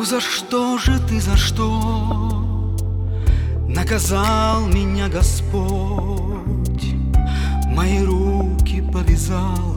за что же ты, за что наказал меня Господь? Мои руки повязал,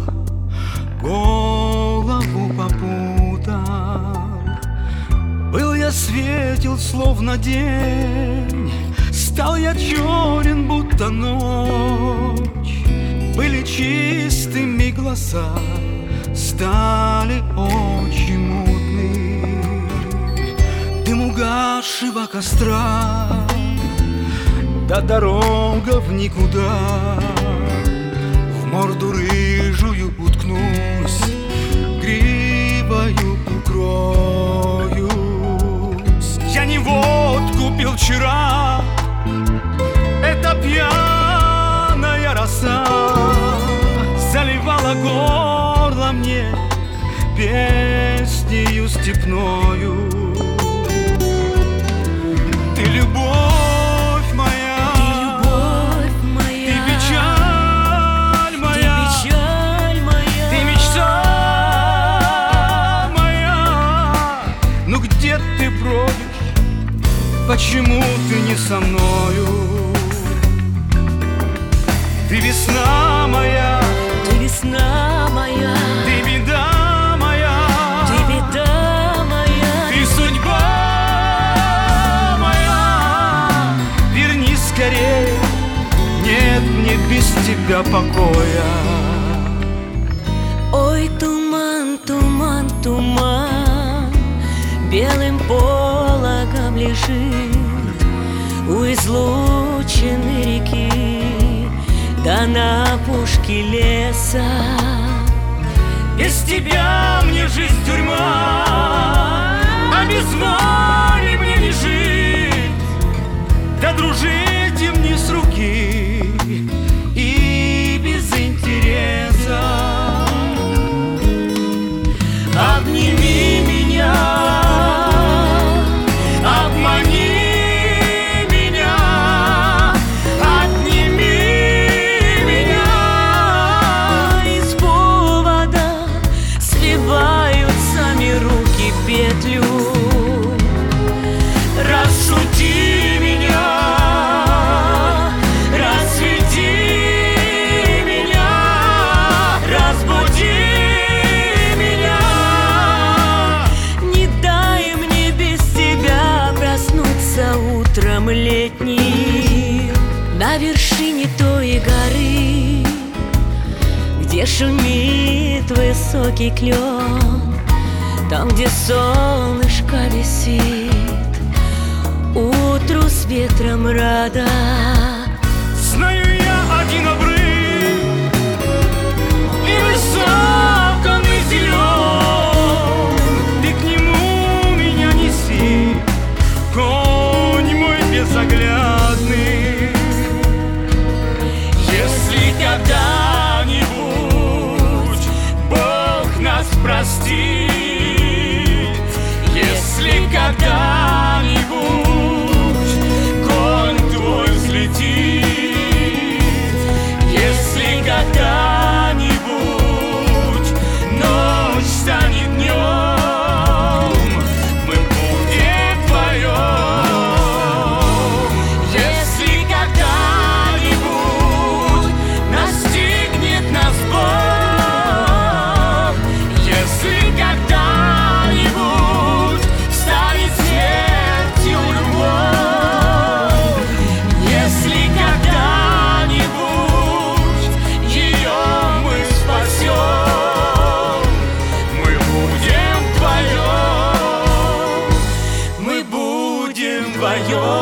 голову попутал. Был я светел, словно день, стал я черен, будто ночь. Были чистыми глаза, стали очи мутны. Дым угасшего костра, да дорога в никуда. В морду рыжую уткнусь, гривою укроюсь. Я не водку пил вчера, это пьяная роса заливала горло мне песнею степною. Ты любовь моя, ты печаль моя, ты мечта моя. Ну где ты бродишь? Почему ты не со мною? Ты весна моя, ты весна моя, ты беда моя, ты беда моя, ты судьба моя. Вернись скорее, нет мне без тебя покоя. Ой, туман, туман, туман, белым пологом лежит у излученной реки, да на опушке леса. Без тебя мне жизнь тюрьма, а без воли мне не жить. Да дружить им не с руки и без интереса. Обними меня, обмани меня, отними меня. Из повода сливают сами руки петлю. Расшути меня, рассвети меня, разбуди меня. Не дай мне без тебя проснуться утром летним на вершине той горы, где шумит высокий клен, там, где солнышко висит, утру с ветром рада. Знаю я один обрыв, и высок он и зелен. Ты к нему меня неси, конь мой безоглядный. Если когда-нибудь Бог нас простит, если когда-нибудь конь твой взлетит, если когда-нибудь ночь станет днем, мы будем вдвоем. Если когда-нибудь настигнет нас Бог, если когда-нибудь станет смертью любовь, если когда-нибудь ее мы спасем, мы будем вдвоем, мы будем вдвоем.